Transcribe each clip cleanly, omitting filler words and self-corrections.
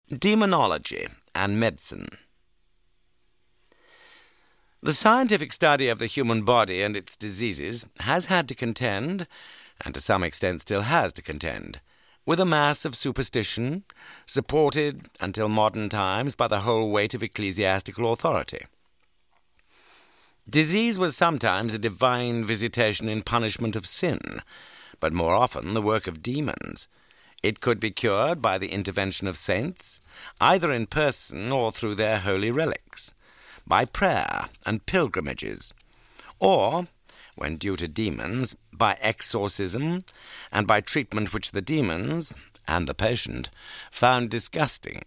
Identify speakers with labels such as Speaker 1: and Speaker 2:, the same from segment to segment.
Speaker 1: Demonology and medicine. The scientific study of the human body and its diseases has had to contend, and to some extent still has to contend, with a mass of superstition, supported until modern times by the whole weight of ecclesiastical authority. Disease was sometimes a divine visitation in punishment of sin, but more often the work of demons. It could be cured by the intervention of saints, either in person or through their holy relics, by prayer and pilgrimages, or, when due to demons, by exorcism and by treatment which the demons, and the patient, found disgusting.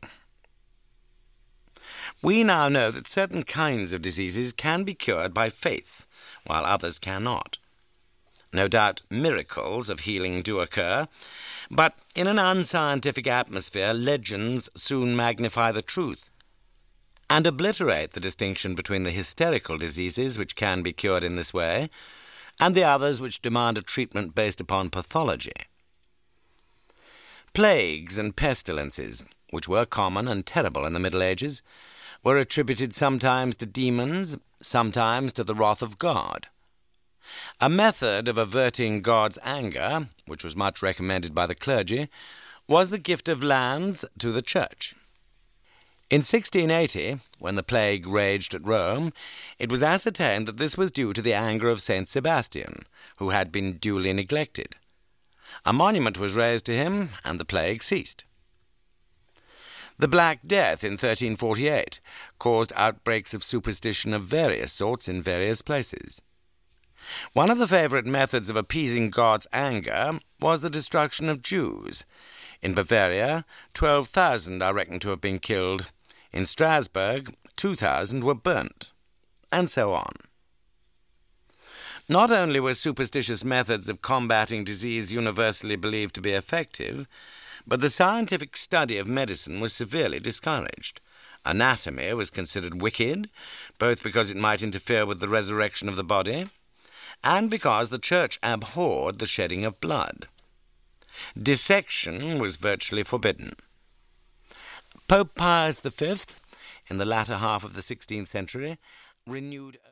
Speaker 1: We now know that certain kinds of diseases can be cured by faith, while others cannot. No doubt miracles of healing do occur, but in an unscientific atmosphere, legends soon magnify the truth and obliterate the distinction between the hysterical diseases which can be cured in this way and the others which demand a treatment based upon pathology. Plagues and pestilences, which were common and terrible in the Middle Ages, were attributed sometimes to demons, sometimes to the wrath of God. A method of averting God's anger, which was much recommended by the clergy, was the gift of lands to the church. In 1680, when the plague raged at Rome, it was ascertained that this was due to the anger of Saint Sebastian, who had been duly neglected. A monument was raised to him, and the plague ceased. The Black Death in 1348 caused outbreaks of superstition of various sorts in various places. One of the favourite methods of appeasing God's anger was the destruction of Jews. In Bavaria, 12,000 are reckoned to have been killed. In Strasbourg, 2,000 were burnt, and so on. Not only were superstitious methods of combating disease universally believed to be effective, but the scientific study of medicine was severely discouraged. Anatomy was considered wicked, both because it might interfere with the resurrection of the body, and because the Church abhorred the shedding of blood. Dissection was virtually forbidden. Pope Pius V, in the latter half of the 16th century, renewed